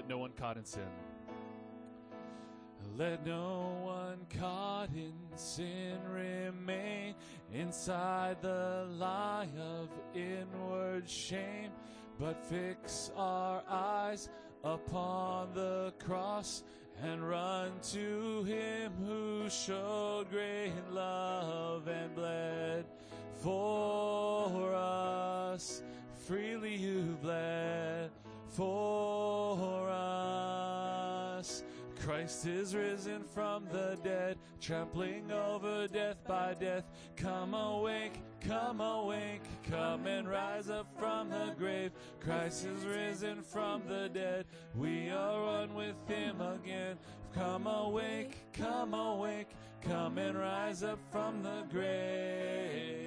Let no one caught in sin. Let no one caught in sin remain inside the lie of inward shame, but fix our eyes upon the cross and run to him who showed great love and bled for us. Freely you bled for us. Christ is risen from the dead, trampling over death by death. Come awake, come awake, come and rise up from the grave. Christ is risen from the dead, we are one with him again. Come awake, come awake, come and rise up from the grave.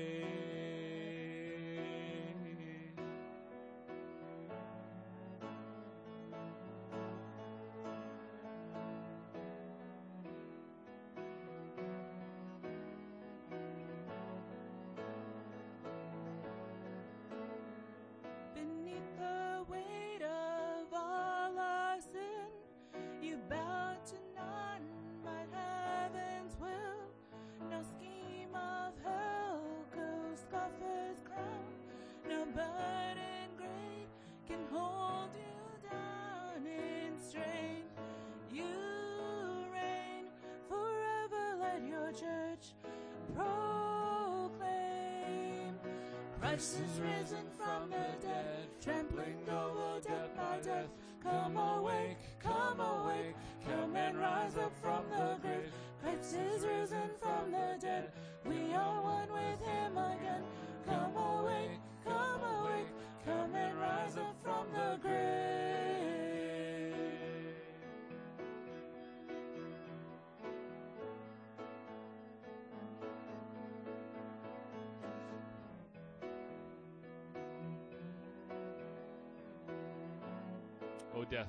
Christ is risen from the dead, trampling over death by death. Come awake, come awake, come and rise up from the grave. Christ is risen from the dead, we are one with him again. Come awake, come awake, come and rise up from the grave. O death.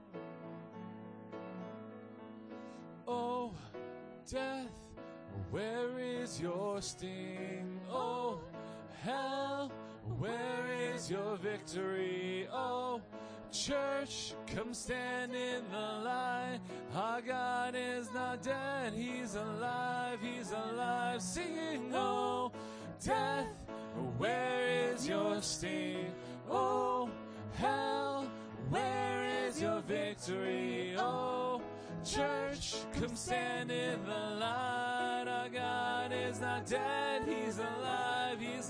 O death, where is your sting? O hell, where is your victory? O church, come stand in the light. Our God is not dead, he's alive, he's alive. Singing, O death, where is your sting? O hell, where is your victory? Oh, church, come stand in the light. Our God is not dead, he's alive, he's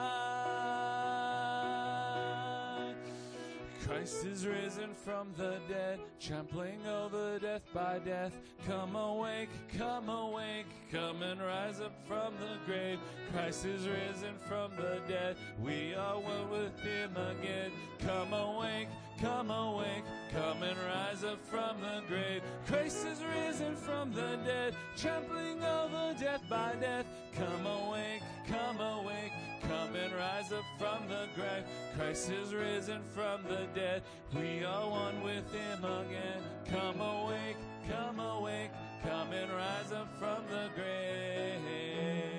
alive. Christ is risen from the dead, trampling over death by death. Come awake, come awake, come and rise up from the grave. Christ is risen from the dead, we are one with him again. Come awake, come awake, come and rise up from the grave. Christ is risen from the dead, trampling over death by death. Come awake, come awake, come and rise up from the grave. Christ is risen from the dead, we are one with him again. Come awake, come awake, come and rise up from the grave.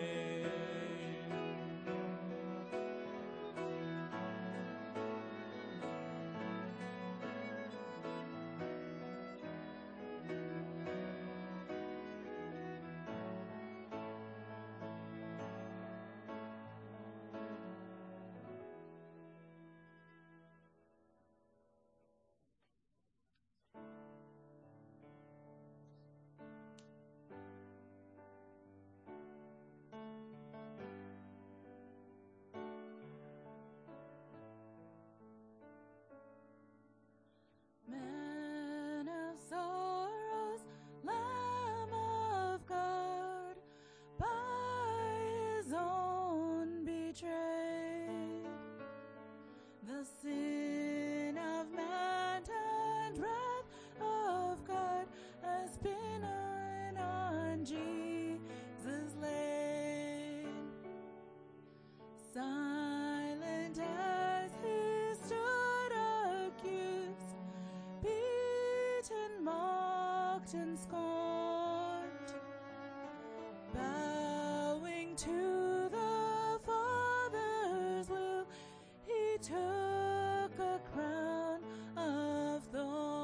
Man of sorrows, Lamb of God, by his own betrayed, the sin of man and wrath of God has been on Jesus laid. Silent as he stood accused, beaten, mocked, and scorned, bowing to the Father's will, he took a crown of thorns.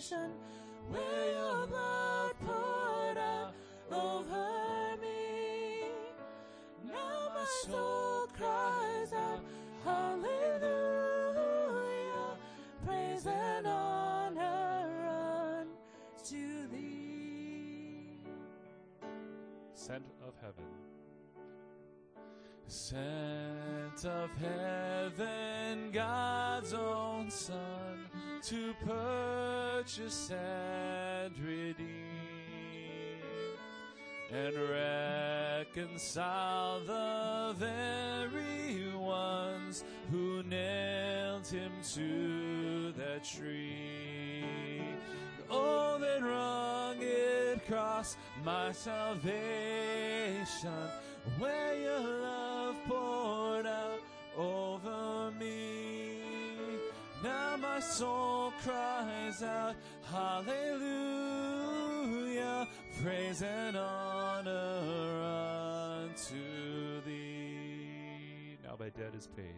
salvation, where your blood poured out over me. Now my soul cries out, hallelujah, praise and honor unto thee. Sent of heaven. Sent of heaven, God's own Son, to purchase and redeem and reconcile the very ones who nailed him to that tree. Oh, that rugged cross, my salvation, where your love poured out over me. Now my soul cries out, hallelujah, praise and honor unto thee. Now my debt is paid.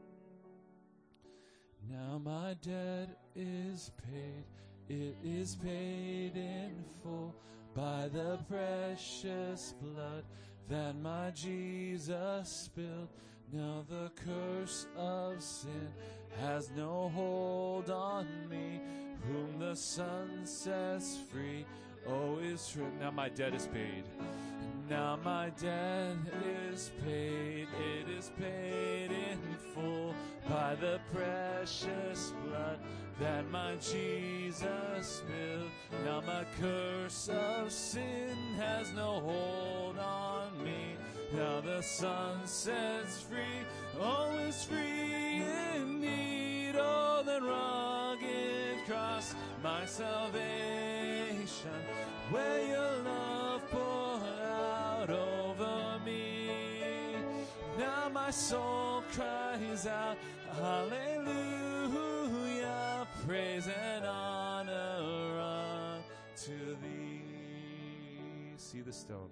Now my debt is paid. It is paid in full by the precious blood that my Jesus spilled. Now the curse of sin has no hold on me. Whom the Son sets free, oh, is true. Now my debt is paid. Now my debt is paid. It is paid in full by the precious blood that my Jesus spilled. Now my curse of sin has no hold on me. Now the Son sets free, oh, is free indeed. Oh, the rugged cross, my salvation, where your love poured out over me. Now my soul cries out, hallelujah, praise and honor unto thee. See the stone.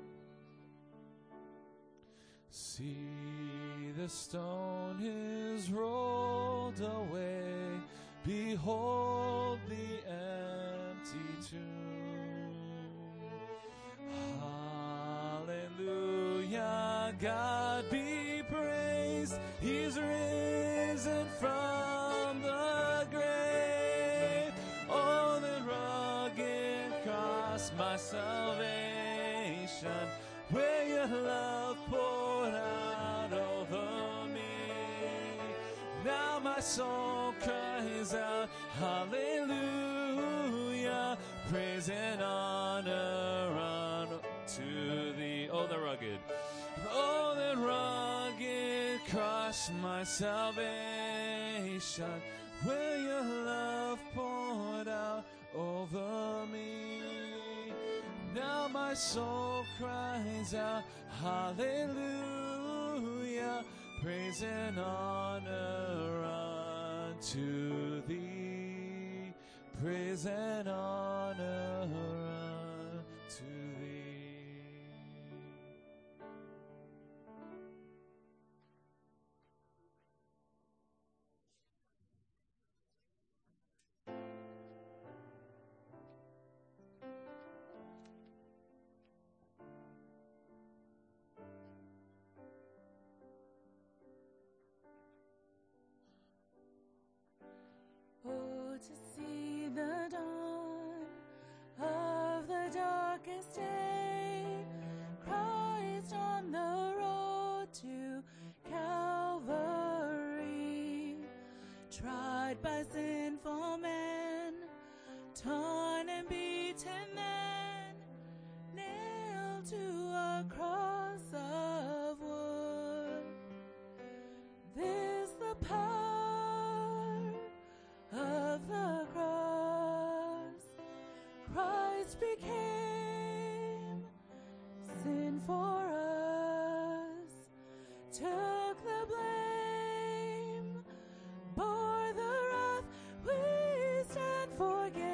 See, the stone is rolled away. Behold the empty tomb. Hallelujah, God be praised. He's risen from the grave. Oh, the rugged cross, my salvation, where your love poured out over me. Now my soul cries out, hallelujah, praise and honor unto thee. Oh, the rugged cross, my salvation, where your love poured out over me. Now my soul cries out, hallelujah, praise and honor unto thee. Praise and honor unto thee. Oh, to see the dawn of the darkest day, Christ on the road to Calvary, tried by sinful men, torn and beaten then, nailed to a cross of wood. This the power of the cross. Christ became sin for us, took the blame, bore the wrath. We stand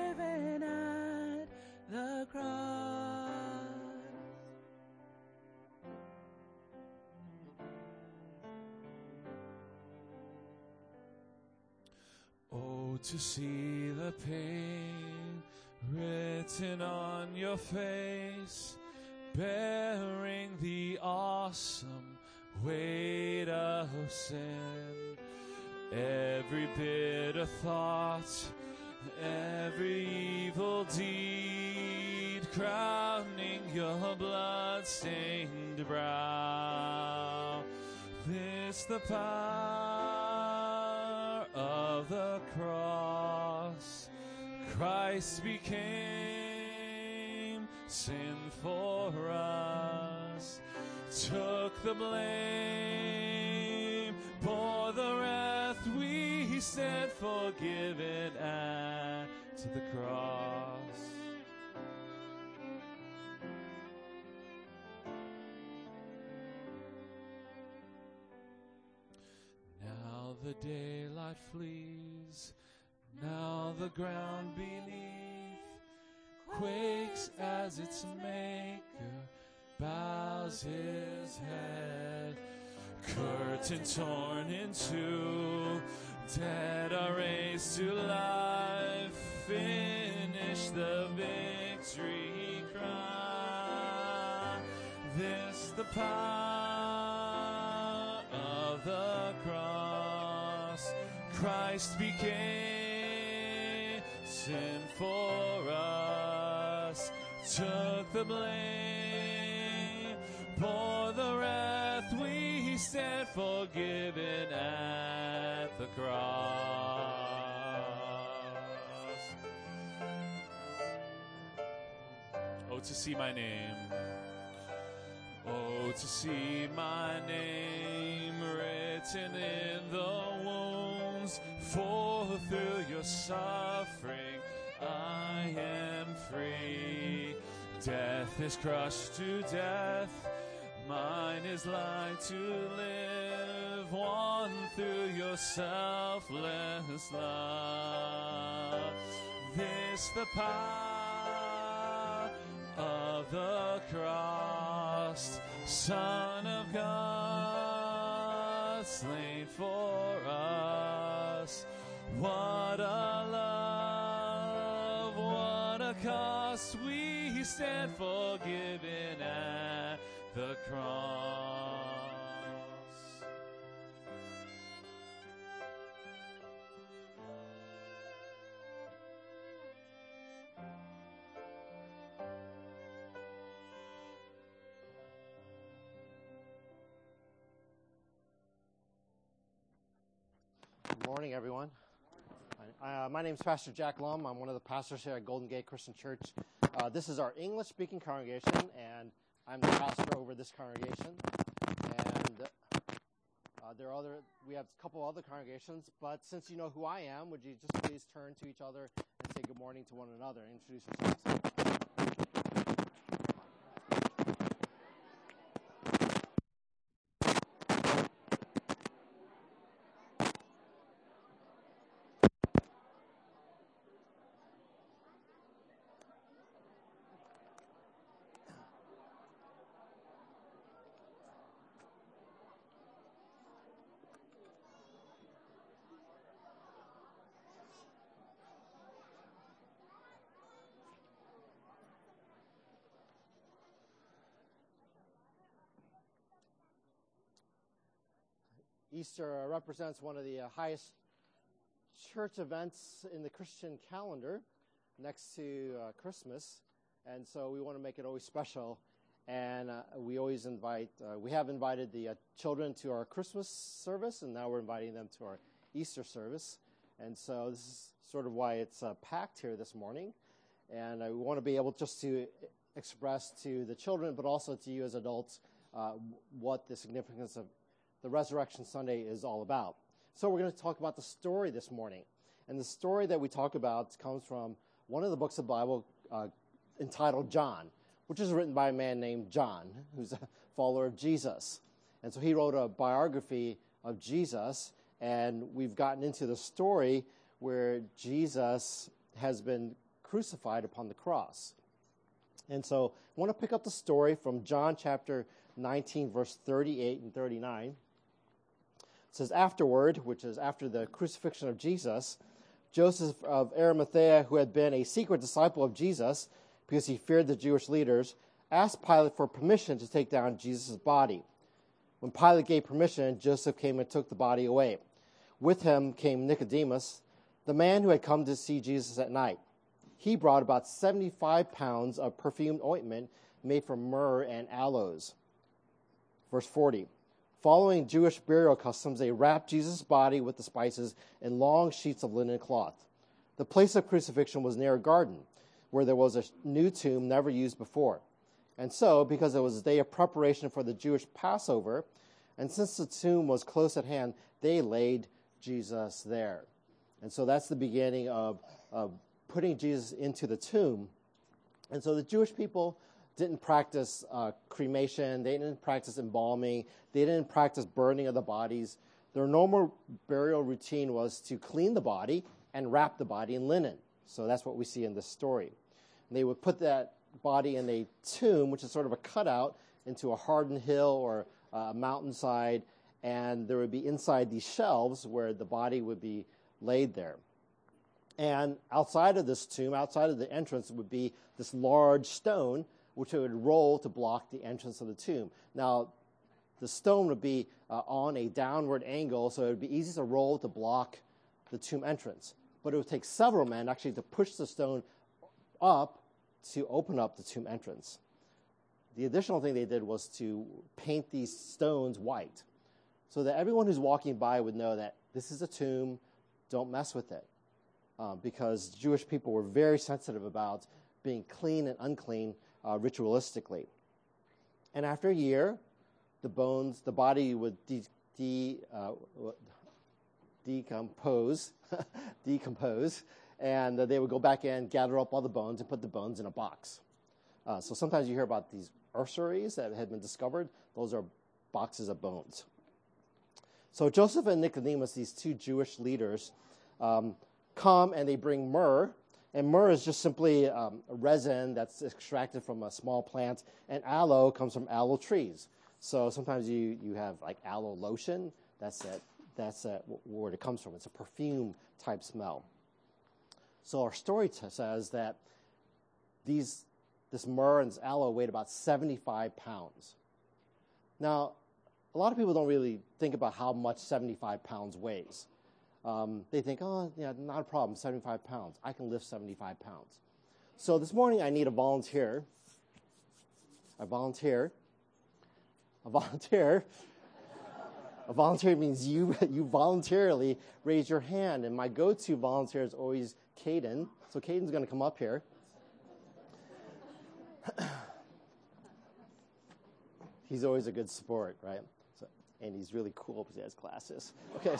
forgiven at the cross. to see the pain written on your face, bearing the awesome weight of sin. Every bitter thought, every evil deed, crowning your blood-stained brow. This the power of the cross. Christ became sin for us, took the blame, bore the wrath, we stand forgiven at the cross. Now the daylight flees, now the ground beneath quakes as its maker bows his head. Curtain torn in two, dead are raised to life. Finish the victory cry. This the power of the cross. Christ became sin for us, took the blame, bore the wrath, we stand forgiven at the cross. Oh, to see my name, oh, to see my name written in the wounds, for through your suffering I am free. Death is crushed to death, mine is life to live, won through your selfless love. This the power of the cross, Son of God, slain for us. What a love, what a cost, we stand forgiven at the cross. Good morning, everyone. My name is Pastor Jack Lum. I'm one of the pastors here at Golden Gate Christian Church. This is our English-speaking congregation, and I'm the pastor over this congregation. And we have a couple other congregations, but since you know who I am, would you just please turn to each other and say good morning to one another and introduce yourselves? Easter represents one of the highest church events in the Christian calendar next to Christmas, and so we want to make it always special. And we always we have invited the children to our Christmas service, and now we're inviting them to our Easter service. And so this is sort of why it's packed here this morning. And we want to be able just to express to the children, but also to you as adults, what the significance of the Resurrection Sunday is all about. So we're going to talk about the story this morning. And the story that we talk about comes from one of the books of the Bible entitled John, which is written by a man named John, who's a follower of Jesus. And so he wrote a biography of Jesus, and we've gotten into the story where Jesus has been crucified upon the cross. And so I want to pick up the story from John chapter 19, verse 38 and 39. It says, afterward, which is after the crucifixion of Jesus, Joseph of Arimathea, who had been a secret disciple of Jesus because he feared the Jewish leaders, asked Pilate for permission to take down Jesus' body. When Pilate gave permission, Joseph came and took the body away. With him came Nicodemus, the man who had come to see Jesus at night. He brought about 75 pounds of perfumed ointment made from myrrh and aloes. Verse 40. Following Jewish burial customs, they wrapped Jesus' body with the spices in long sheets of linen cloth. The place of crucifixion was near a garden, where there was a new tomb never used before. And so, because it was a day of preparation for the Jewish Passover, and since the tomb was close at hand, they laid Jesus there. And so that's the beginning of putting Jesus into the tomb. And so the Jewish people didn't practice cremation. They didn't practice embalming. They didn't practice burning of the bodies. Their normal burial routine was to clean the body and wrap the body in linen. So that's what we see in this story. And they would put that body in a tomb, which is sort of a cutout, into a hardened hill or a mountainside, and there would be inside these shelves where the body would be laid there. And outside of this tomb, outside of the entrance, would be this large stone, which it would roll to block the entrance of the tomb. Now, the stone would be on a downward angle, so it would be easy to roll to block the tomb entrance. But it would take several men actually to push the stone up to open up the tomb entrance. The additional thing they did was to paint these stones white, so that everyone who's walking by would know that this is a tomb, don't mess with it. Because Jewish people were very sensitive about being clean and unclean ritualistically. And after a year, the body would decompose, and they would go back in, gather up all the bones, and put the bones in a box. So sometimes you hear about these ossuaries that had been discovered. Those are boxes of bones. So Joseph and Nicodemus, these two Jewish leaders, come and they bring myrrh. And myrrh is just simply a resin that's extracted from a small plant. And aloe comes from aloe trees. So sometimes you have like aloe lotion. That's where it comes from. It's a perfume type smell. So our story says that this myrrh and this aloe weighed about 75 pounds. Now, a lot of people don't really think about how much 75 pounds weighs. They think, oh, yeah, not a problem, 75 pounds. I can lift 75 pounds. So this morning I need a volunteer. A volunteer means you voluntarily raise your hand. And my go-to volunteer is always Caden. So Caden's going to come up here. He's always a good sport, right? And he's really cool because he has glasses. Okay,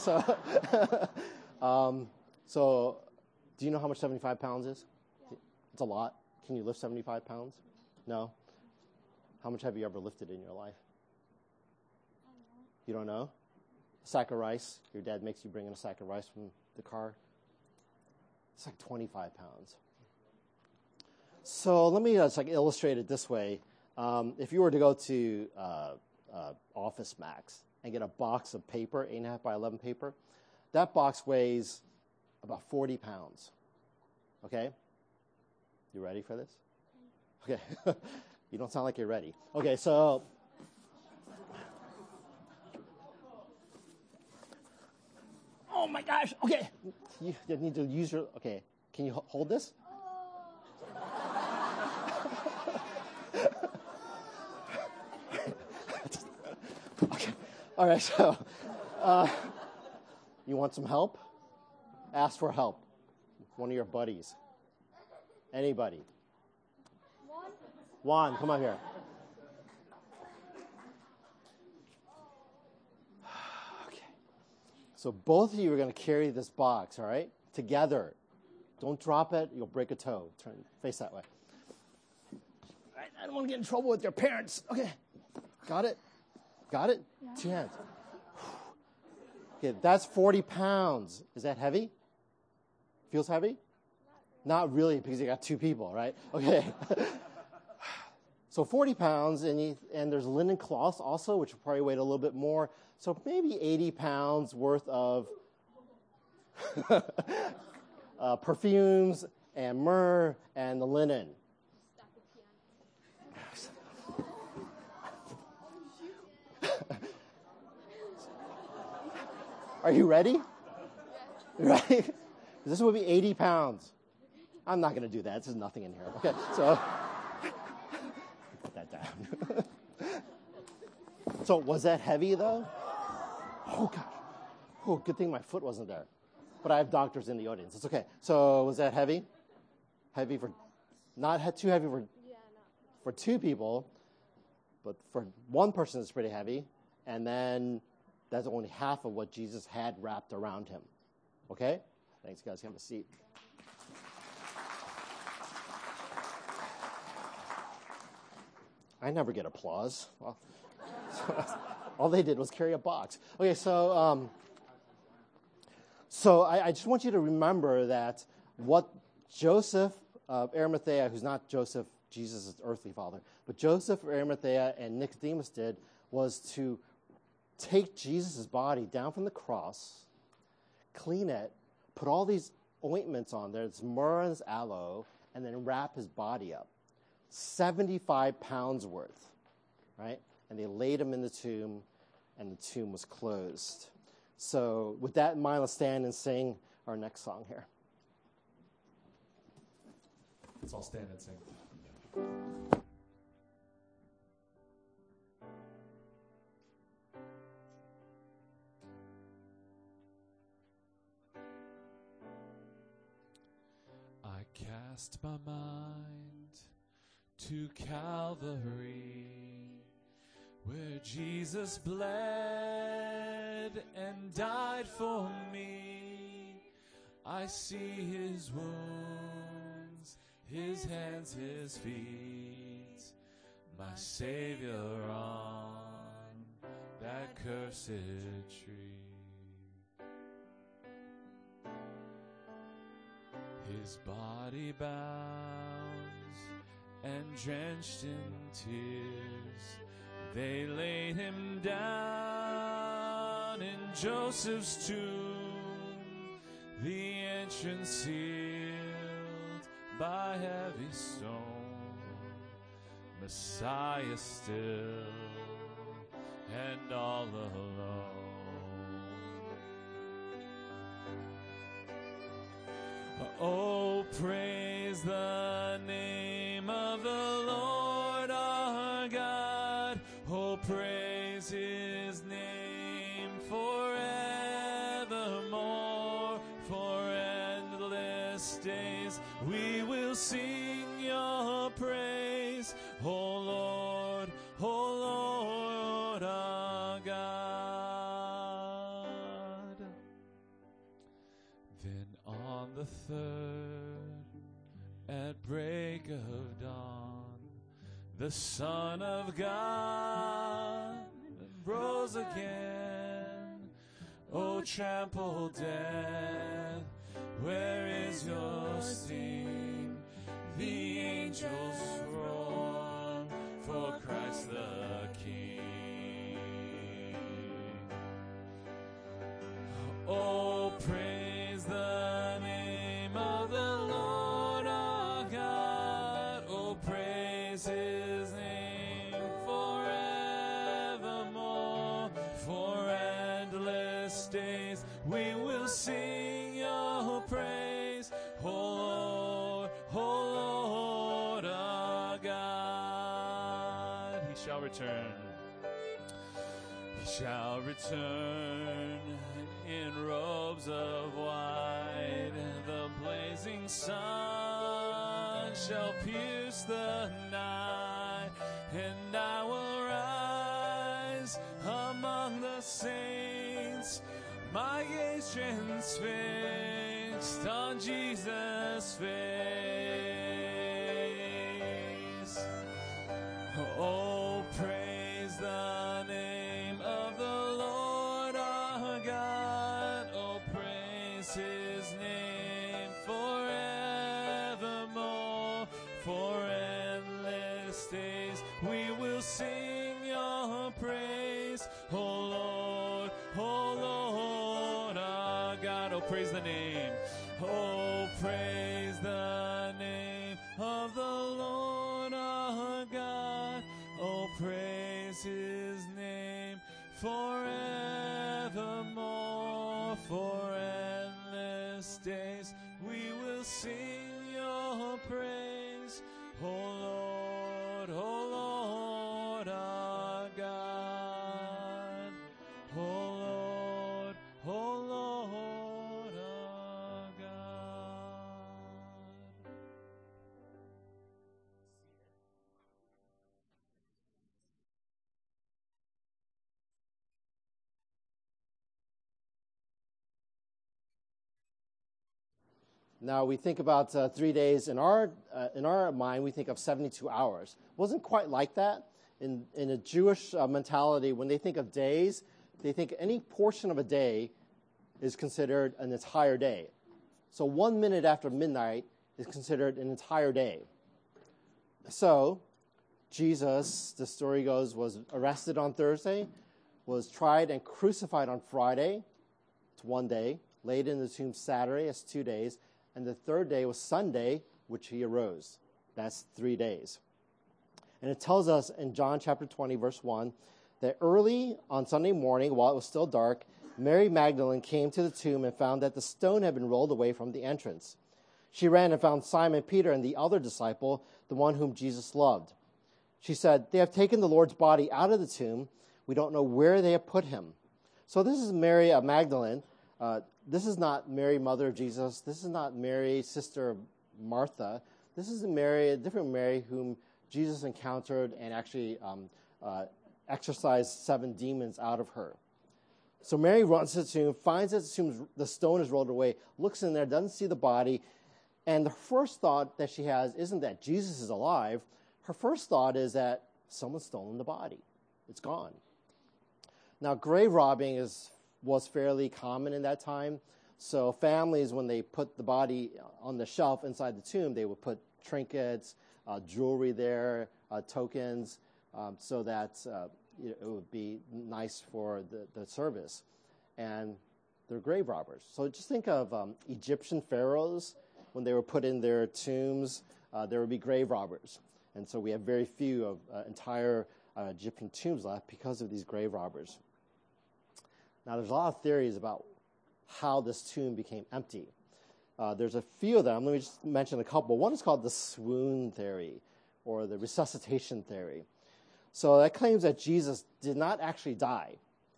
so do you know how much 75 pounds is? Yeah. It's a lot. Can you lift 75 pounds? No? How much have you ever lifted in your life? You don't know? A sack of rice. Your dad makes you bring in a sack of rice from the car. It's like 25 pounds. So let me just illustrate it this way. If you were to go to Office Max and get a box of paper, 8.5 by 11 paper, that box weighs about 40 pounds. Okay? You ready for this? Okay. You don't sound like you're ready. Okay, so oh my gosh. Okay. You need to use your, okay. Can you hold this? Okay. All right, so you want some help? Ask for help. One of your buddies. Anybody. Juan, come on here. Okay. So both of you are going to carry this box, all right? Together. Don't drop it. You'll break a toe. Turn, face that way. All right, I don't want to get in trouble with your parents. Okay. Got it? Got it? Yeah. 2 hands. Okay, that's 40 pounds. Is that heavy? Feels heavy? Not really, because you got 2 people, right? Okay. So 40 pounds, and there's linen cloths also, which will probably weigh a little bit more. So maybe 80 pounds worth of perfumes and myrrh and the linen. Are you ready? Right? This would be 80 pounds. I'm not going to do that. This is nothing in here. Okay, so put that down. So was that heavy, though? Oh, gosh. Oh, good thing my foot wasn't there. But I have doctors in the audience. It's okay. So was that heavy? Heavy for, not too heavy for two people, but for one person it's pretty heavy. And then that's only half of what Jesus had wrapped around him. Okay? Thanks, guys. Have a seat. I never get applause. Well, all they did was carry a box. Okay, so I just want you to remember that what Joseph of Arimathea, who's not Joseph, Jesus' earthly father, but Joseph of Arimathea and Nicodemus did was to take Jesus' body down from the cross, clean it, put all these ointments on there, it's myrrh and aloe, and then wrap his body up. 75 pounds worth, right? And they laid him in the tomb, and the tomb was closed. So with that in mind, let's stand and sing our next song here. Let's all stand and sing. I cast my mind to Calvary, where Jesus bled and died for me. I see his wounds, his hands, his feet, my Savior on that cursed tree. His body bound and drenched in tears, they laid him down in Joseph's tomb, the entrance sealed by heavy stone. Messiah still and all alone. Oh, praise the name of the Lord our God. Oh, praise his name forevermore. For endless days we will sing your praise. Oh, Lord our God. Then on the third, at break of dawn, the Son of God rose again. Oh, trample death, where is your sting? The angels roar for Christ the King. Oh, praise the name of the Lord our God. Oh, praise his name forevermore. For endless days we will sing your praise. Oh Lord our God. He shall return. He shall return in robes of white. The blazing sun shall pierce the night, and I will rise among the saints, my gaze transfixed on Jesus' face. Oh, praise the name of the Lord our God. Oh, praise his name forevermore. For endless days we will sing your praise. Oh Lord our God. Oh, praise praise the name. Oh, praise the name of the Lord our God. Oh, praise his name forevermore. For endless days we will sing your praise. Oh Lord our God. Oh Lord our God. Now we think about 3 days in our mind. We think of 72 hours. It wasn't quite like that in a Jewish mentality. When they think of days, they think any portion of a day is considered an entire day. So 1 minute after midnight is considered an entire day. So Jesus, the story goes, was arrested on Thursday, was tried and crucified on Friday. It's 1 day. Laid in the tomb Saturday. That's 2 days. And the third day was Sunday, which he arose. That's 3 days. And it tells us in John chapter 20, verse 1, that early on Sunday morning, while it was still dark, Mary Magdalene came to the tomb and found that the stone had been rolled away from the entrance. She ran and found Simon Peter and the other disciple, the one whom Jesus loved. She said, "They have taken the Lord's body out of the tomb. We don't know where they have put him." So this is Mary Magdalene. This is not Mary, mother of Jesus. This is not Mary, sister of Martha. This is a different Mary whom Jesus encountered and actually exorcised 7 demons out of her. So Mary runs to the tomb, finds that the stone is rolled away, looks in there, doesn't see the body, and the first thought that she has isn't that Jesus is alive. Her first thought is that someone's stolen the body. It's gone. Now, grave robbing was fairly common in that time. So families, when they put the body on the shelf inside the tomb, they would put trinkets, jewelry there, tokens, so that it would be nice for the service. And they're grave robbers. So just think of Egyptian pharaohs. When they were put in their tombs, there would be grave robbers. And so we have very few of entire Egyptian tombs left because of these grave robbers. Now, there's a lot of theories about how this tomb became empty. There's a few of them. Let me just mention a couple. One is called the swoon theory, or the resuscitation theory. So that claims that Jesus did not actually die.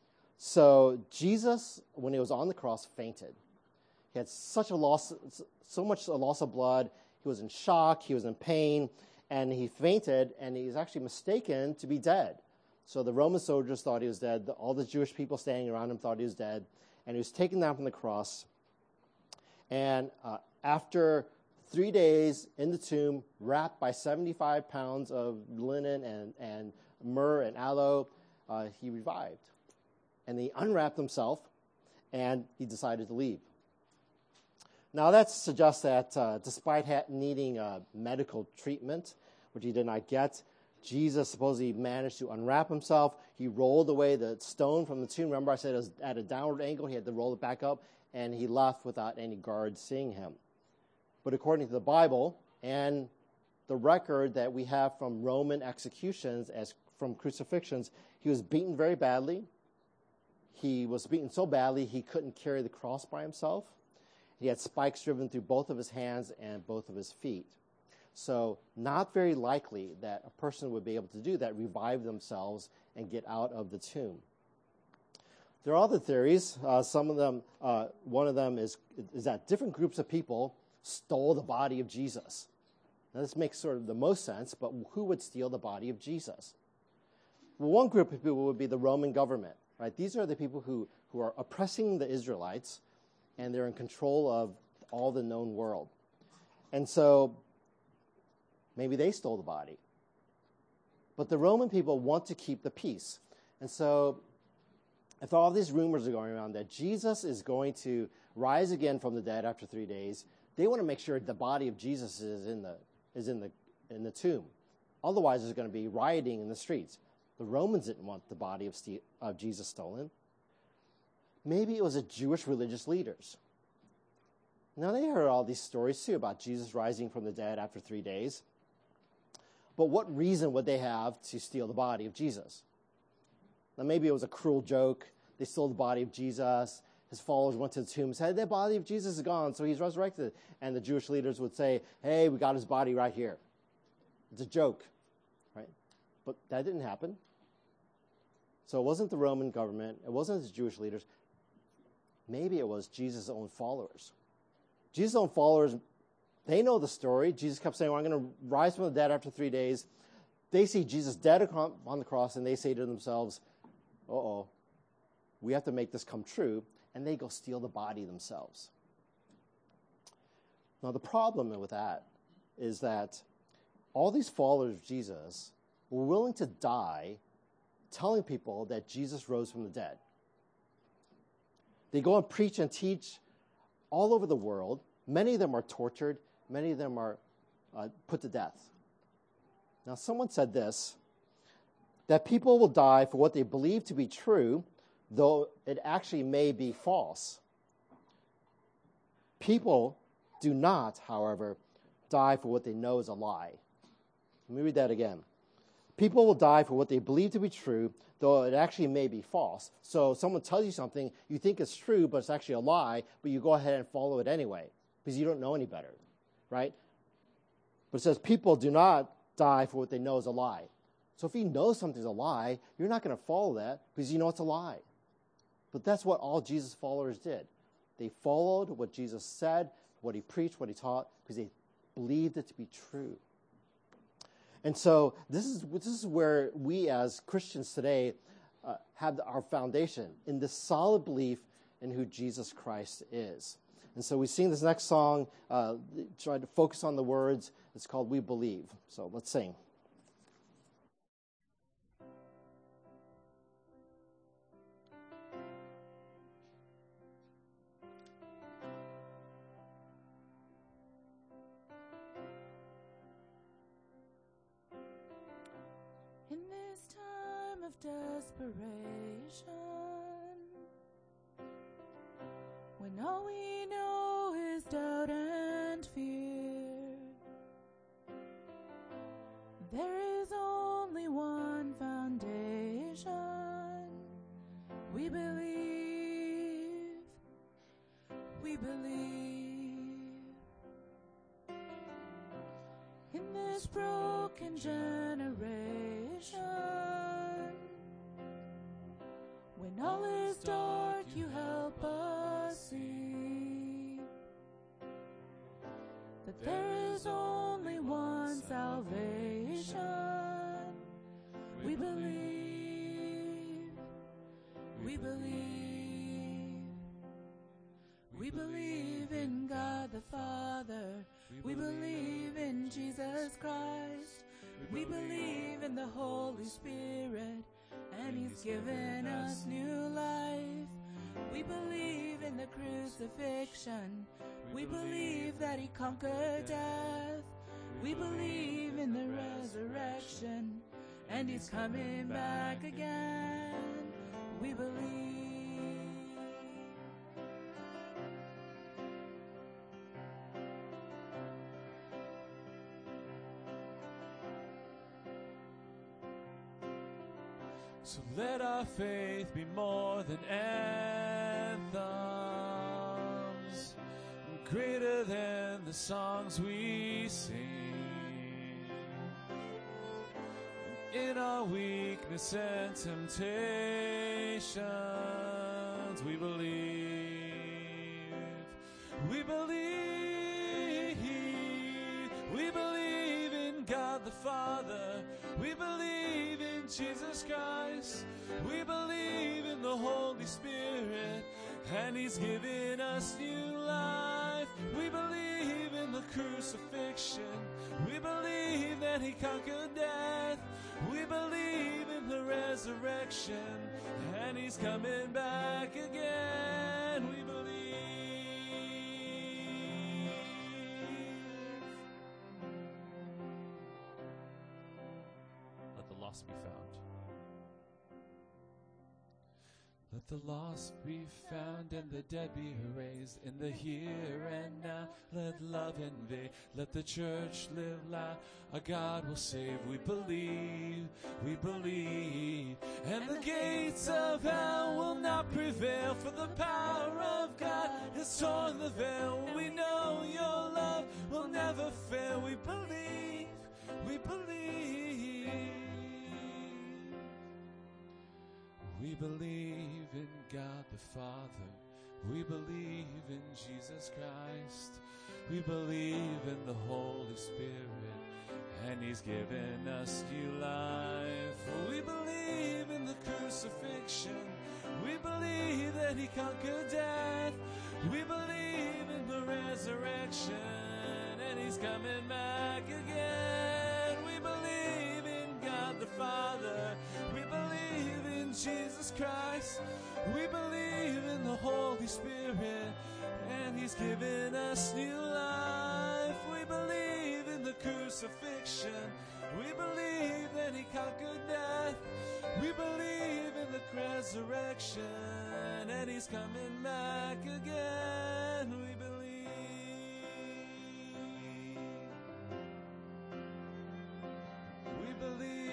So Jesus, when he was on the cross, fainted. He had so much loss of blood. He was in shock. He was in pain, and he fainted, and he was actually mistaken to be dead. So the Roman soldiers thought he was dead. All the Jewish people standing around him thought he was dead. And he was taken down from the cross. And after 3 days in the tomb, wrapped by 75 pounds of linen and myrrh and aloe, he revived. And he unwrapped himself, and he decided to leave. Now that suggests that despite needing medical treatment, which he did not get, Jesus supposedly managed to unwrap himself. He rolled away the stone from the tomb. Remember I said it was at a downward angle. He had to roll it back up, and he left without any guards seeing him. But according to the Bible and the record that we have from Roman executions as from crucifixions, he was beaten very badly. He was beaten so badly he couldn't carry the cross by himself. He had spikes driven through both of his hands and both of his feet. So not very likely that a person would be able to do that, revive themselves and get out of the tomb. There are other theories. Some of them, one of them is that different groups of people stole the body of Jesus. Now this makes sort of the most sense, but who would steal the body of Jesus? Well, one group of people would be the Roman government, right? These are the people who are oppressing the Israelites, and they're in control of all the known world. And so maybe they stole the body. But the Roman people want to keep the peace. And so if all these rumors are going around that Jesus is going to rise again from the dead after 3 days, they want to make sure the body of Jesus is in the tomb. Otherwise, there's going to be rioting in the streets. The Romans didn't want the body of Jesus stolen. Maybe it was the Jewish religious leaders. Now, they heard all these stories, too, about Jesus rising from the dead after 3 days. But what reason would they have to steal the body of Jesus? Now, maybe it was a cruel joke. They stole the body of Jesus. His followers went to the tomb and said, the body of Jesus is gone, so he's resurrected. And the Jewish leaders would say, hey, we got his body right here. It's a joke, right? But that didn't happen. So it wasn't the Roman government. It wasn't the Jewish leaders. Maybe it was Jesus' own followers. Jesus' own followers, they know the story. Jesus kept saying, well, I'm going to rise from the dead after 3 days. They see Jesus dead on the cross, and they say to themselves, uh-oh, we have to make this come true. And they go steal the body themselves. Now, the problem with that is that all these followers of Jesus were willing to die telling people that Jesus rose from the dead. They go and preach and teach all over the world. Many of them are tortured. Many of them are put to death. Now, someone said this, that people will die for what they believe to be true, though it actually may be false. People do not, however, die for what they know is a lie. Let me read that again. People will die for what they believe to be true, though it actually may be false. So someone tells you something, you think it's true, but it's actually a lie, but you go ahead and follow it anyway, because you don't know any better, right? But it says people do not die for what they know is a lie. So if you know something's a lie, you're not going to follow that because you know it's a lie. But that's what all Jesus' followers did. They followed what Jesus said, what he preached, what he taught, because they believed it to be true. And so this is where we as Christians today have our foundation, in this solid belief in who Jesus Christ is. And so we sing this next song, try to focus on the words. It's called We Believe. So let's sing. In this time of desperation, when all we know is doubt and fear, there is only one foundation. We believe, we believe. In this broken generation, when all is dark, you help us see that there is only one salvation. We believe, we believe. We believe in God the Father. We believe in Jesus Christ. We believe in the Holy Spirit, and he's given us new life. We believe in the crucifixion. We believe that he conquered death. We believe in the resurrection, and he's coming back again. We believe. So let our faith be more than anthems, greater than the songs we sing. In our weakness and temptations, we believe. We believe. We believe in God the Father. We believe in Jesus Christ. We believe in the Holy Spirit, and he's given us new life. We believe in the crucifixion. We believe that he conquered death. We believe in the resurrection, and he's coming back again. We believe. Let the lost be found. Let the lost be found and the dead be raised in the here and now. Let love invade. Let the church live loud. Our God will save. We believe. We believe. And the gates of hell will not prevail. For the power of God has torn the veil. We know your love will never fail. We believe. We believe. We believe in God the Father. We believe in Jesus Christ. We believe in the Holy Spirit, and He's given us new life. We believe in the crucifixion. We believe that He conquered death. We believe in the resurrection, and He's coming back again. We believe in God the Father. We believe in Jesus Christ. We believe in the Holy Spirit, and He's given us new life. We believe in the crucifixion. We believe that He conquered death. We believe in the resurrection, and He's coming back again. We believe. We believe.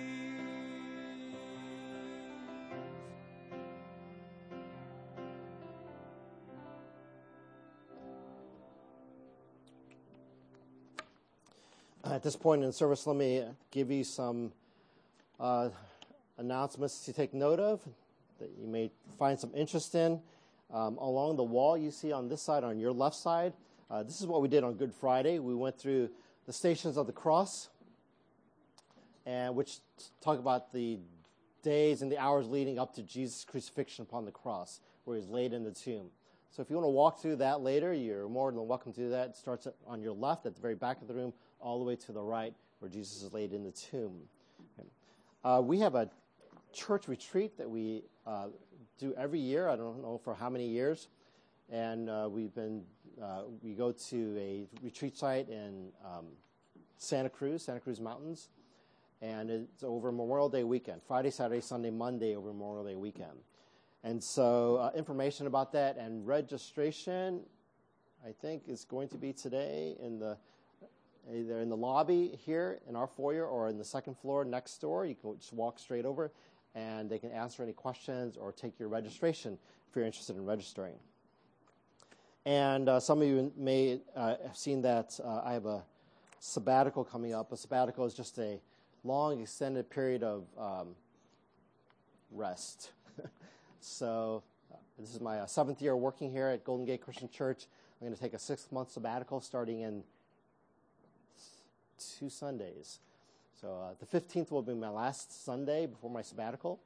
At this point in the service, let me give you some announcements to take note of that you may find some interest in. Along the wall you see on this side, on your left side, this is what we did on Good Friday. We went through the Stations of the Cross, and which talk about the days and the hours leading up to Jesus' crucifixion upon the cross, where He was laid in the tomb. So if you want to walk through that later, you're more than welcome to do that. It starts on your left at the very back of the room, all the way to the right, where Jesus is laid in the tomb. Okay. We have a church retreat that we do every year. I don't know for how many years. And we go to a retreat site in Santa Cruz Mountains. And it's over Memorial Day weekend, Friday, Saturday, Sunday, Monday over Memorial Day weekend. And so information about that and registration, I think, is going to be today either in the lobby here in our foyer or in the second floor next door. You can just walk straight over, and they can answer any questions or take your registration if you're interested in registering. And some of you may have seen that I have a sabbatical coming up. A sabbatical is just a long, extended period of rest. So this is my 7th year working here at Golden Gate Christian Church. I'm going to take a 6-month sabbatical starting in 2 Sundays. So the 15th will be my last Sunday before my sabbatical.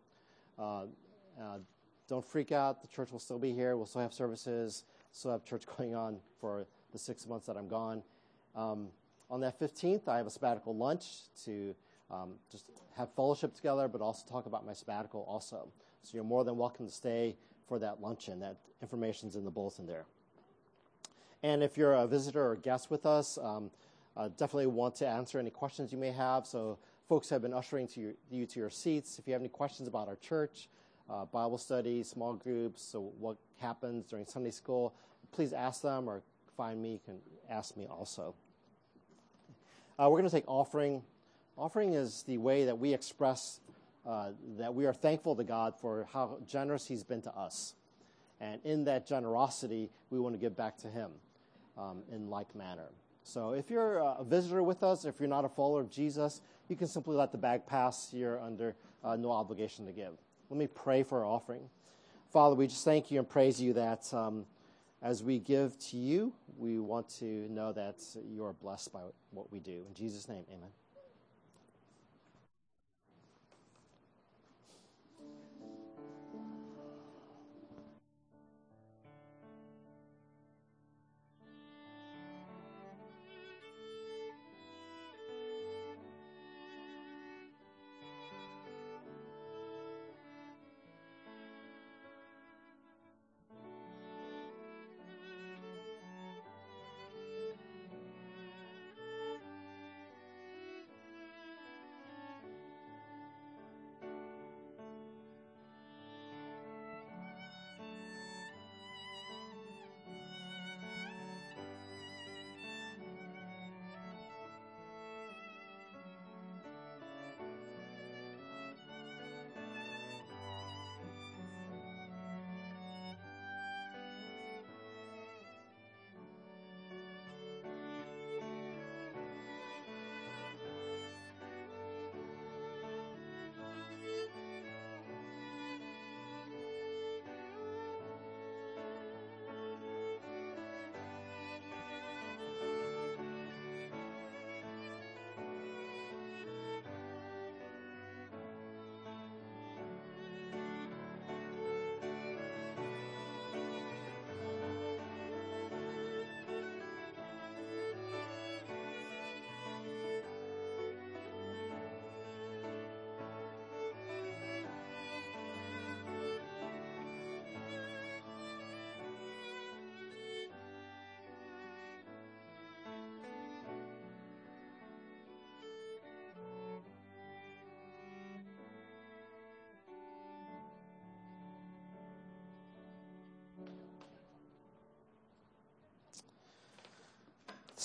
Don't freak out. The church will still be here. We'll still have services, still have church going on for the 6 months that I'm gone. On that 15th, I have a sabbatical lunch to just have fellowship together, but also talk about my sabbatical also. So you're more than welcome to stay for that luncheon. That information's in the bulletin there. And if you're a visitor or guest with us, definitely want to answer any questions you may have. So folks have been ushering you to your seats. If you have any questions about our church, Bible study, small groups, so what happens during Sunday school, please ask them or find me. You can ask me also. We're going to take offering. Offering is the way that we express that we are thankful to God for how generous He's been to us. And in that generosity, we want to give back to Him in like manner. So if you're a visitor with us, if you're not a follower of Jesus, you can simply let the bag pass. You're under no obligation to give. Let me pray for our offering. Father, we just thank you and praise you that as we give to you, we want to know that you are blessed by what we do. In Jesus' name, amen.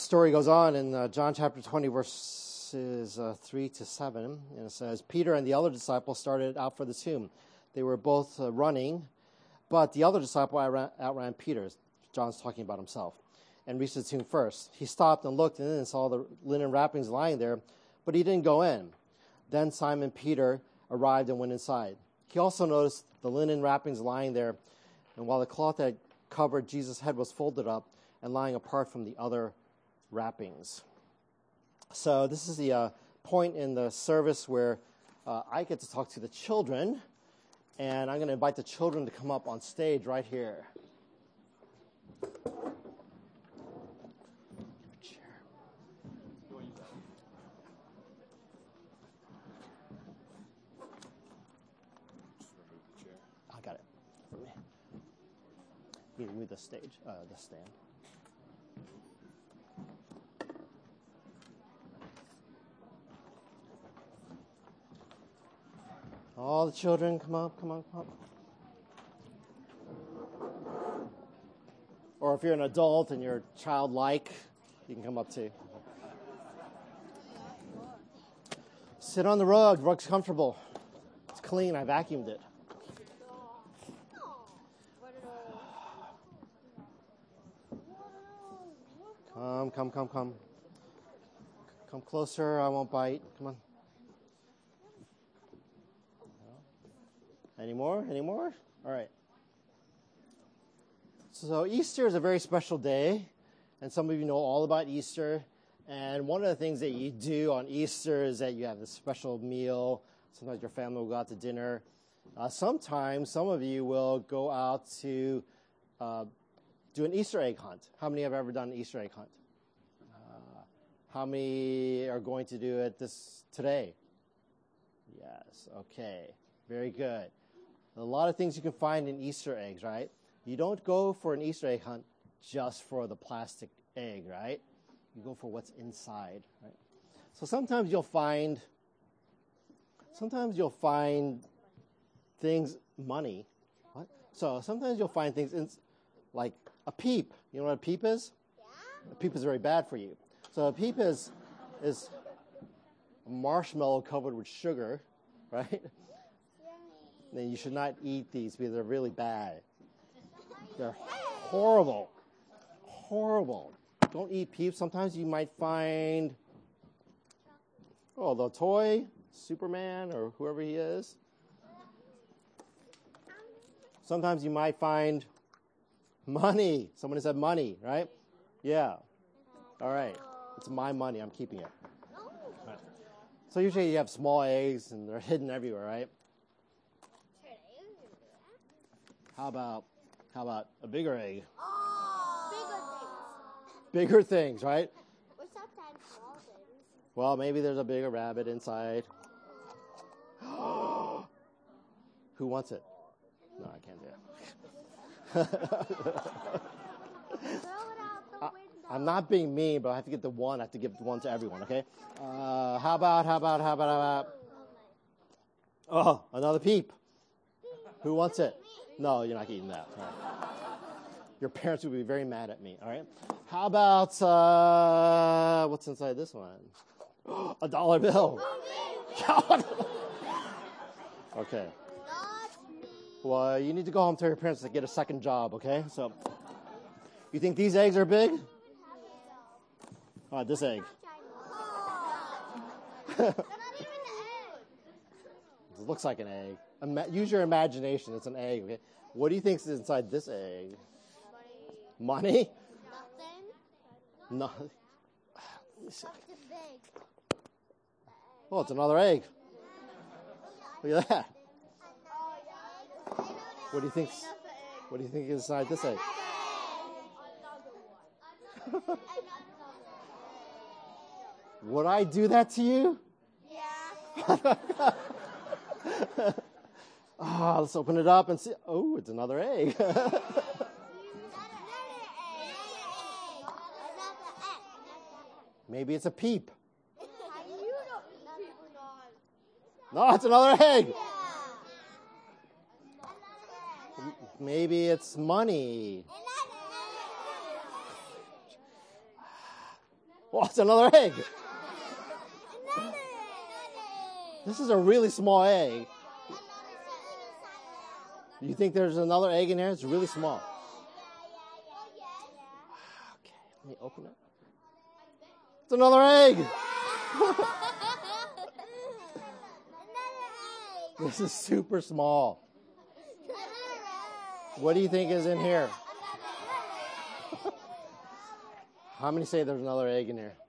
story goes on in John chapter 20, verses 3 to 7. And it says, Peter and the other disciple started out for the tomb. They were both running, but the other disciple outran Peter. John's talking about himself. And reached the tomb first. He stopped and looked in and saw the linen wrappings lying there, but he didn't go in. Then Simon Peter arrived and went inside. He also noticed the linen wrappings lying there, and while the cloth that covered Jesus' head was folded up and lying apart from the other wrappings. So this is the point in the service where I get to talk to the children, and I'm going to invite the children to come up on stage right here. You can move the stage, the stand. All the children, come up. Or if you're an adult and you're childlike, you can come up too. Sit on the rug. The rug's comfortable. It's clean. I vacuumed it. Come. Come closer. I won't bite. Come on. Any more? All right. So Easter is a very special day, and some of you know all about Easter. And one of the things that you do on Easter is that you have this special meal. Sometimes your family will go out to dinner. Sometimes some of you will go out to do an Easter egg hunt. How many have ever done an Easter egg hunt? How many are going to do it today? Yes, okay. Very good. A lot of things you can find in Easter eggs, right? You don't go for an Easter egg hunt just for the plastic egg, right? You go for what's inside, right? So sometimes you'll find things, money. What? So sometimes you'll find things like a peep. You know what a peep is? Yeah. A peep is very bad for you. So a peep is a marshmallow covered with sugar, right? Then you should not eat these because they're really bad. They're horrible. Don't eat peeps. Sometimes you might find, the toy, Superman or whoever he is. Sometimes you might find money. Someone said money, right? Yeah. All right. It's my money. I'm keeping it. Right. So usually you have small eggs and they're hidden everywhere, right? How about a bigger egg? Bigger things, right? Or sometimes small things. Well, maybe there's a bigger rabbit inside. Who wants it? No, I can't do it. Throw it out the window. I'm not being mean, but I have to get the one. I have to give one to everyone, okay? How about? Oh, another peep. Who wants it? No, you're not eating that. All right. Your parents would be very mad at me, all right? How about, what's inside this one? A dollar bill. Okay. Well, you need to go home to your parents to get a second job, okay? So, you think these eggs are big? This egg. It looks like an egg. Use your imagination. It's an egg, okay? What do you think is inside this egg? Money? Nothing. No. Oh, it's another egg. Look at that. What do you think is inside this egg? Would I do that to you? Yeah. Let's open it up and see. Oh, it's another egg. Maybe it's a peep. No, it's another egg. Maybe it's money. Oh, it's another egg. This is a really small egg. You think there's another egg in there? It's really small. Okay, let me open it. It's another egg. This is super small. What do you think is in here? How many say there's another egg in here?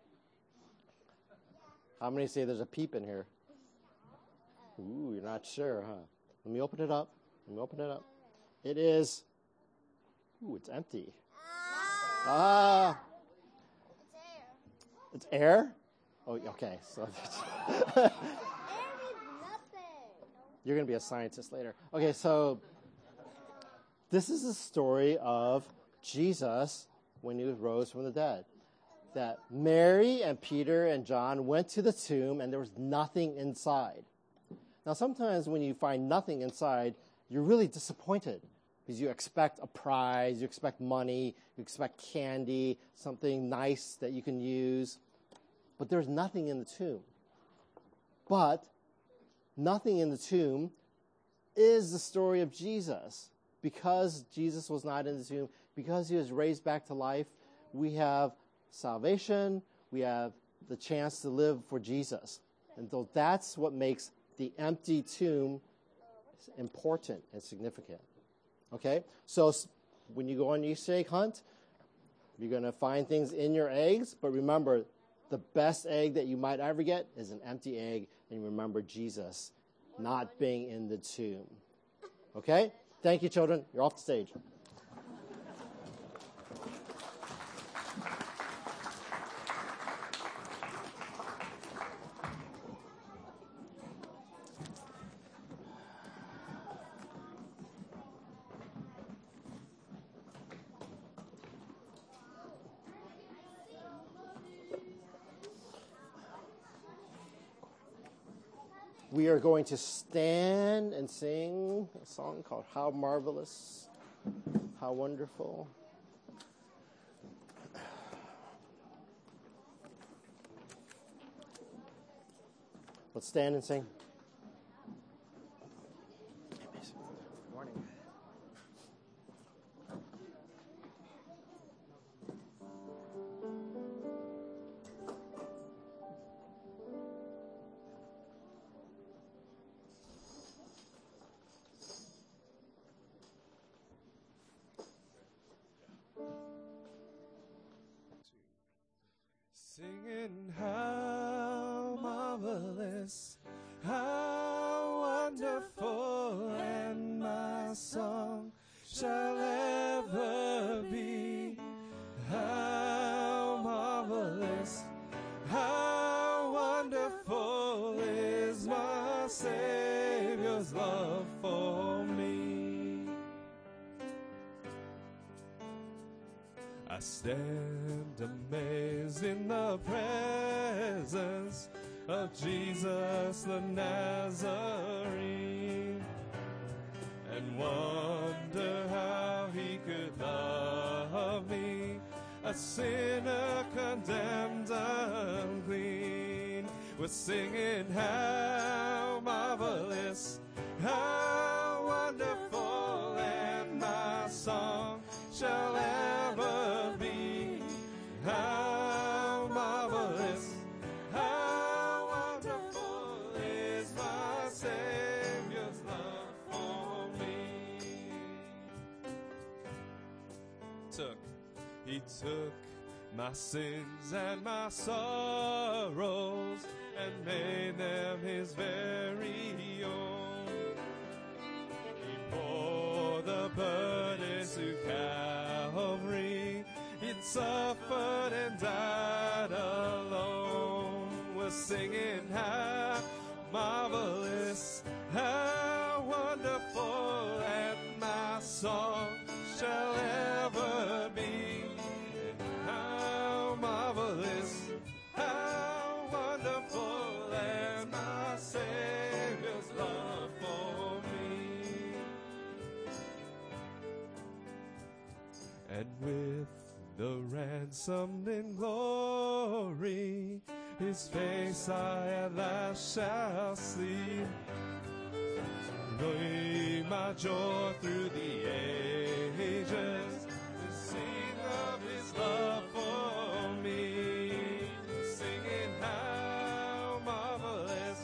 How many say there's a peep in here? Ooh, you're not sure, huh? Let me open it up. It is... Ooh, it's empty. It's air? Oh, okay. So you're going to be a scientist later. Okay, so this is the story of Jesus when he rose from the dead. That Mary and Peter and John went to the tomb and there was nothing inside. Now, sometimes when you find nothing inside, you're really disappointed because you expect a prize, you expect money, you expect candy, something nice that you can use. But there's nothing in the tomb. But nothing in the tomb is the story of Jesus. Because Jesus was not in the tomb, because he was raised back to life, we have salvation, we have the chance to live for Jesus. And so that's what makes the empty tomb important and significant. Okay? So when you go on your Easter egg hunt, you're going to find things in your eggs, but remember, the best egg that you might ever get is an empty egg, and remember Jesus not being in the tomb. Okay? Thank you, children. You're off the stage. We are going to stand and sing a song called How Marvelous, How Wonderful. Let's stand and sing. Good morning. Singing how marvelous, how wonderful, and my song shall ever be. How marvelous, how wonderful is my Savior's love for me. I stand amazed in the presence of Jesus the Nazarene, and wonder how he could love me, a sinner condemned unclean. We're singing how marvelous, how wonderful, and my song shall ever be. How marvelous, how wonderful is my Savior's love for me. He took my sins and my sorrows and made them his very own. He bore the burdens to Calvary. He suffered and died alone. We're singing how marvelous, how wonderful, and my song shall ever be. How marvelous, how wonderful, and my Savior's love for me. And with the ransomed in glory. His face I at last shall see. Knowing my joy through the ages, to sing of his love for me. Singing how marvelous,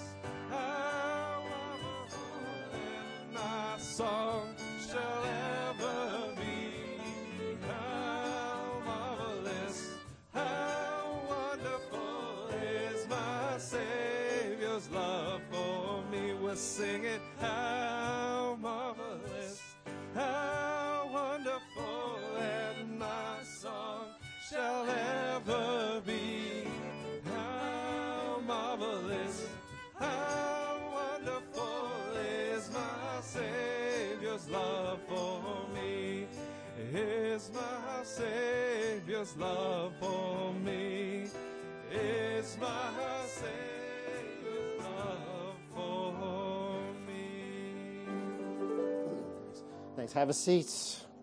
and my song shall ever be. How marvelous, how wonderful is my Savior's love for me. We're singing how marvelous, how wonderful, and my song shall ever be. How marvelous, how wonderful is my Savior's love for me. Is my Savior's love for me. Is my Savior's love for me. Thanks. Have a seat.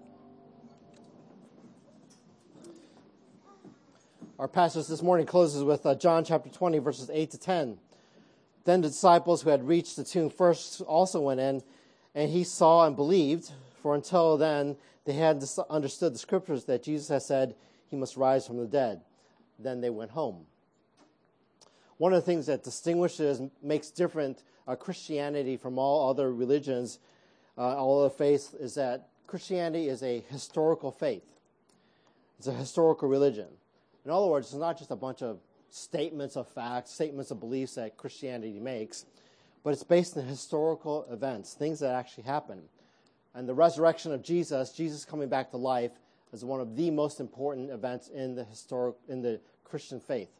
Our passage this morning closes with John chapter 20, verses 8 to 10. Then the disciples who had reached the tomb first also went in, and he saw and believed, for until then they had understood the scriptures that Jesus had said he must rise from the dead. Then they went home. One of the things that distinguishes, makes different Christianity from all other religions, all other faiths, is that Christianity is a historical faith. It's a historical religion. In other words, it's not just a bunch of statements of facts, statements of beliefs that Christianity makes, but it's based on historical events, things that actually happen. And the resurrection of Jesus, Jesus coming back to life, is one of the most important events in the Christian faith.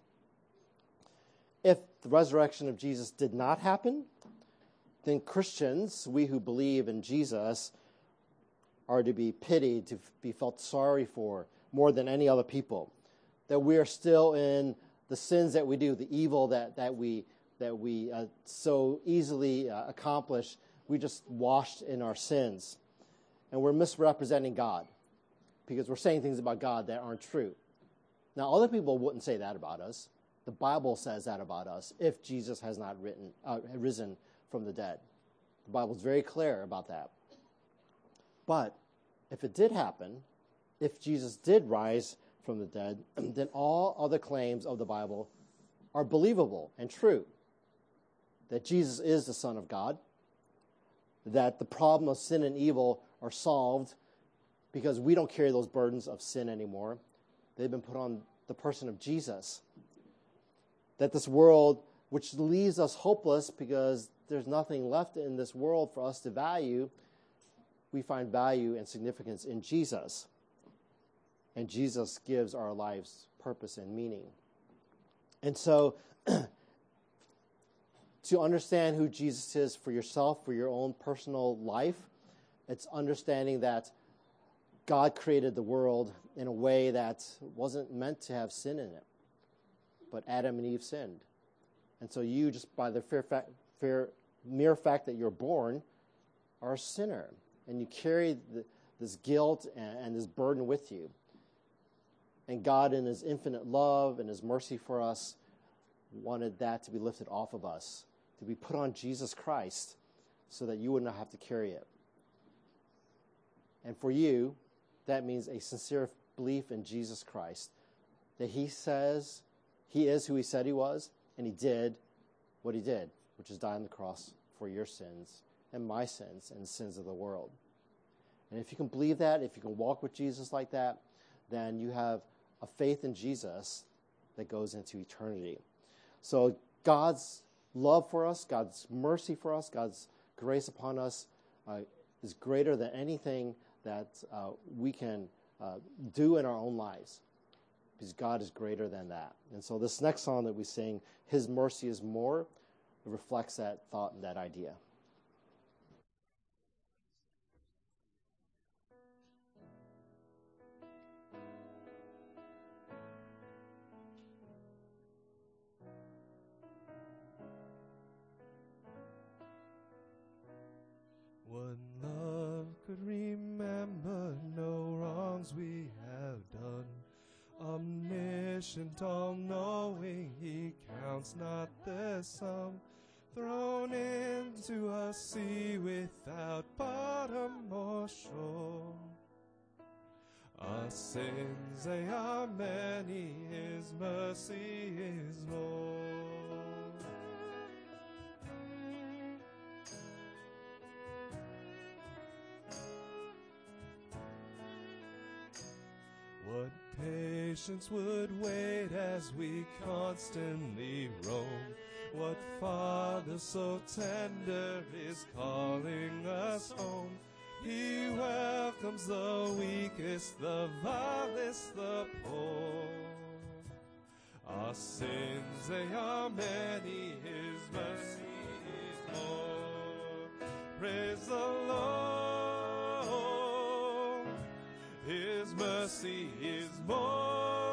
If the resurrection of Jesus did not happen, then Christians, we who believe in Jesus, are to be pitied, to be felt sorry for more than any other people. That we are still in the sins that we do, the evil that we so easily accomplish. We just washed in our sins. And we're misrepresenting God because we're saying things about God that aren't true. Now, other people wouldn't say that about us. The Bible says that about us if Jesus has not risen from the dead. The Bible is very clear about that. But if it did happen, if Jesus did rise from the dead, then all other claims of the Bible are believable and true. That Jesus is the Son of God, that the problem of sin and evil are solved because we don't carry those burdens of sin anymore. They've been put on the person of Jesus. That this world, which leaves us hopeless because there's nothing left in this world for us to value, we find value and significance in Jesus. And Jesus gives our lives purpose and meaning. And so, to understand who Jesus is for yourself, for your own personal life, it's understanding that God created the world in a way that wasn't meant to have sin in it. But Adam and Eve sinned. And so you, just by the mere fact that you're born, are a sinner. And you carry this guilt and this burden with you. And God, in his infinite love and his mercy for us, wanted that to be lifted off of us, to be put on Jesus Christ so that you would not have to carry it. And for you, that means a sincere belief in Jesus Christ, that he says he is who he said he was, and he did what he did, which is die on the cross for your sins and my sins and the sins of the world. And if you can believe that, if you can walk with Jesus like that, then you have a faith in Jesus that goes into eternity. So God's love for us, God's mercy for us, God's grace upon us is greater than anything that we can do in our own lives, because God is greater than that. And so this next song that we sing, His Mercy is More, reflects that thought and that idea. One love could remember no wrongs we have done, omniscient, all-knowing, he counts not the sum. Thrown into a sea without bottom or shore. Our sins, they are many, his mercy is more. What patience would wait as we constantly roam? What Father so tender is calling us home? He welcomes the weakest, the vilest, the poor. Our sins, they are many, his mercy is more. Praise the Lord, his mercy is more.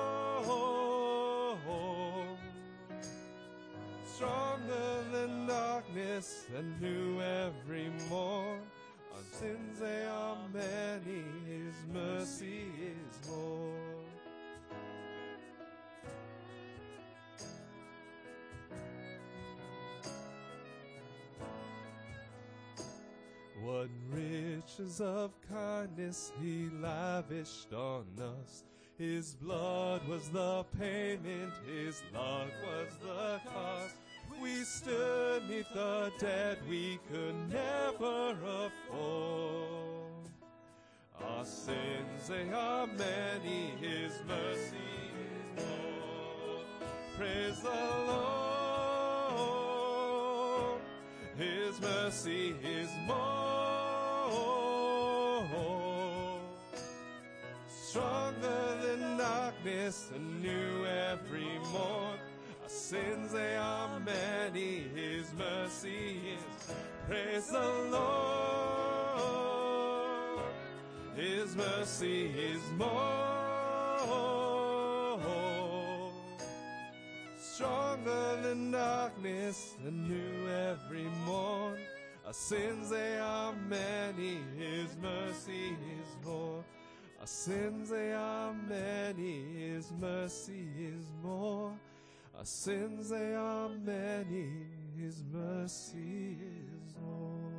Stronger than darkness and new every morn. Our sins, they are many, his mercy is more. What riches of kindness he lavished on us. His blood was the payment, his love was the cost. We stood neath the debt we could never afford. Our sins, they are many, his mercy is more. Praise the Lord, his mercy is more. Stronger than darkness and new every morn. Our sins, they are many, his mercy is. Praise the Lord, his mercy is more. Stronger than darkness and new every morn. Our sins, they are many, his mercy is more. Our sins, they are many, his mercy is more. Our sins, they are many, his mercy is more.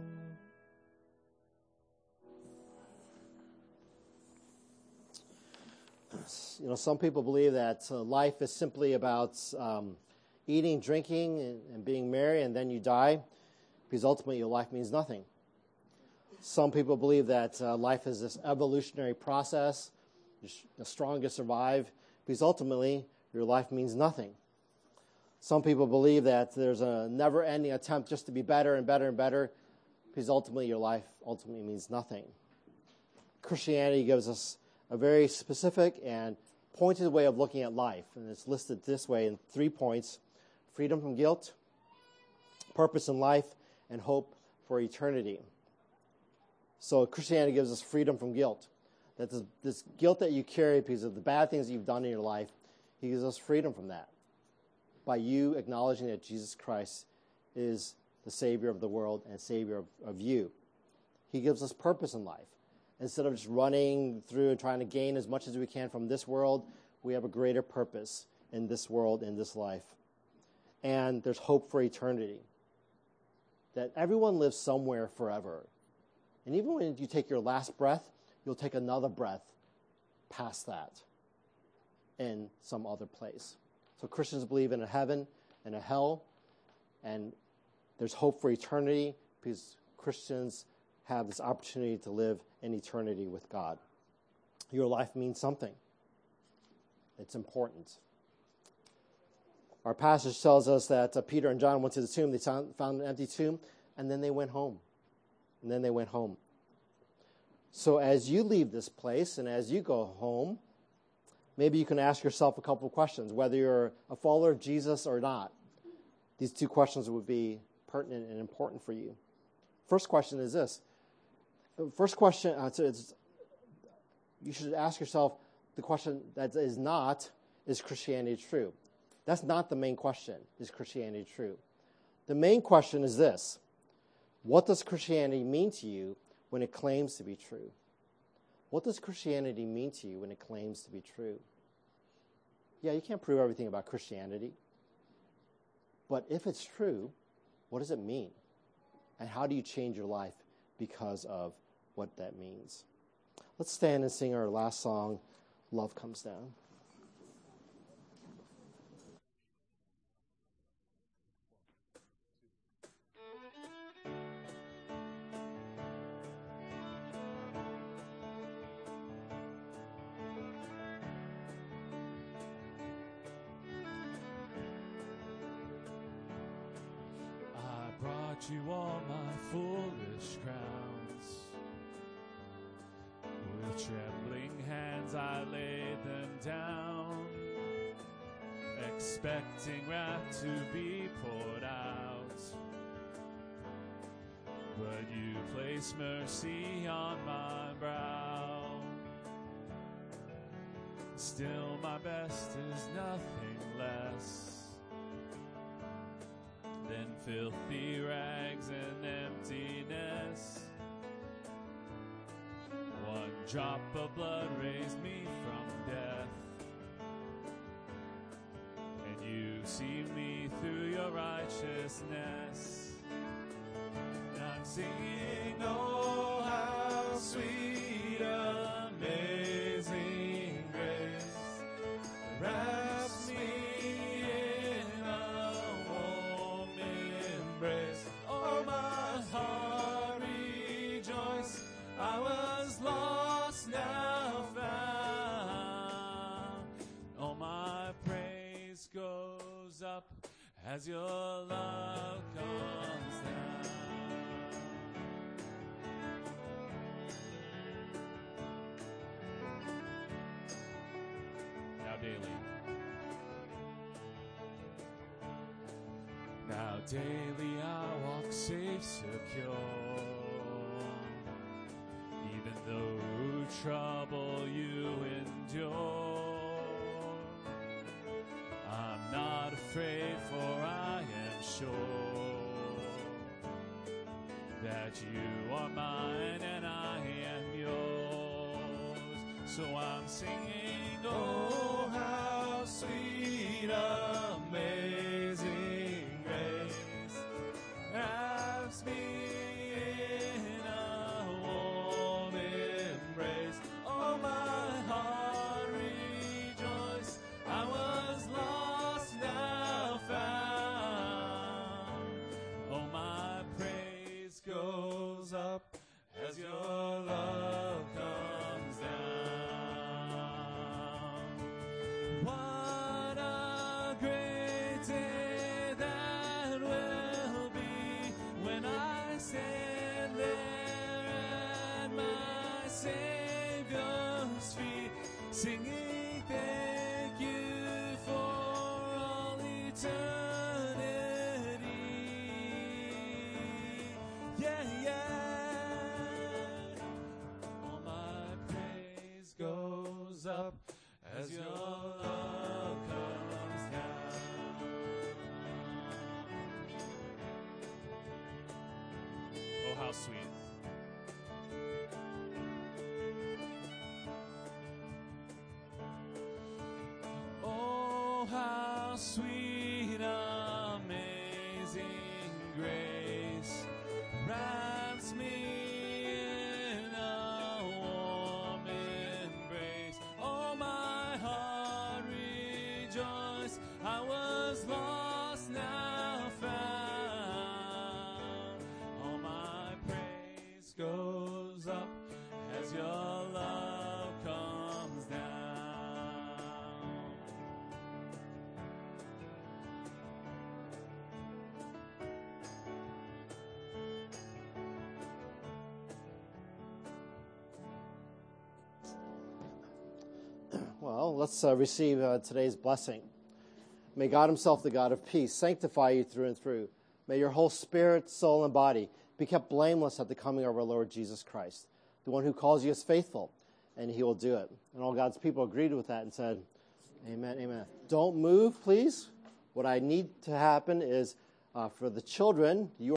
You know, some people believe that life is simply about eating, drinking, and being merry, and then you die, because ultimately your life means nothing. Some people believe that life is this evolutionary process, the strongest survive, because ultimately your life means nothing. Some people believe that there's a never-ending attempt just to be better and better and better, because ultimately your life ultimately means nothing. Christianity gives us a very specific and pointed way of looking at life, and it's listed this way in 3 points: freedom from guilt, purpose in life, and hope for eternity. So Christianity gives us freedom from guilt. That this guilt that you carry because of the bad things you've done in your life, he gives us freedom from that by you acknowledging that Jesus Christ is the Savior of the world and Savior of you. He gives us purpose in life. Instead of just running through and trying to gain as much as we can from this world, we have a greater purpose in this world, in this life. And there's hope for eternity. That everyone lives somewhere forever. And even when you take your last breath, you'll take another breath past that in some other place. So Christians believe in a heaven and a hell, and there's hope for eternity because Christians have this opportunity to live in eternity with God. Your life means something. It's important. Our passage tells us that Peter and John went to the tomb. They found an empty tomb, and then they went home. So as you leave this place and as you go home, maybe you can ask yourself a couple of questions, whether you're a follower of Jesus or not. These 2 questions would be pertinent and important for you. First question is this. First question, you should ask yourself the question that is not, is Christianity true? That's not the main question, is Christianity true? The main question is this. What does Christianity mean to you when it claims to be true? What does Christianity mean to you when it claims to be true? Yeah, you can't prove everything about Christianity. But if it's true, what does it mean? And how do you change your life because of what that means? Let's stand and sing our last song, Love Comes Down. You all my foolish crowns. With trembling hands I laid them down, expecting wrath to be poured out. But you placed mercy on my brow. Still my best is nothing less than filthy rags and emptiness. One drop of blood raised me from death, and you see me through your righteousness. And I'm singing, oh, how sweet, amazing grace wraps me in a warm embrace. Oh, my heart rejoice, I was lost, now found. Oh, my praise goes up as your love comes down. Now daily. Now daily I walk safe, secure, even though trouble you endure. I'm not afraid, for I am sure that you are mine and I am yours. So I'm singing, oh, how sweet, amazing grace wraps me in a warm embrace. Oh, my heart rejoice, I was lost, now found. Oh, my praise goes up as your love comes down. What a great day that will be when I stand there at my Savior's feet, singing thank you for all eternity. Yeah, yeah. All my praise goes up as your love comes down. Oh, how sweet. Oh, how sweet, amazing grace wraps me in a warm embrace. Oh, my heart rejoice, I was lost, now found. Oh, my praise goes up as your love comes down. Well, let's receive today's blessing. May God himself, the God of peace, sanctify you through and through. May your whole spirit, soul, and body be kept blameless at the coming of our Lord Jesus Christ, the one who calls you is faithful, and he will do it. And all God's people agreed with that and said, amen, amen. Don't move, please. What I need to happen is for the children, you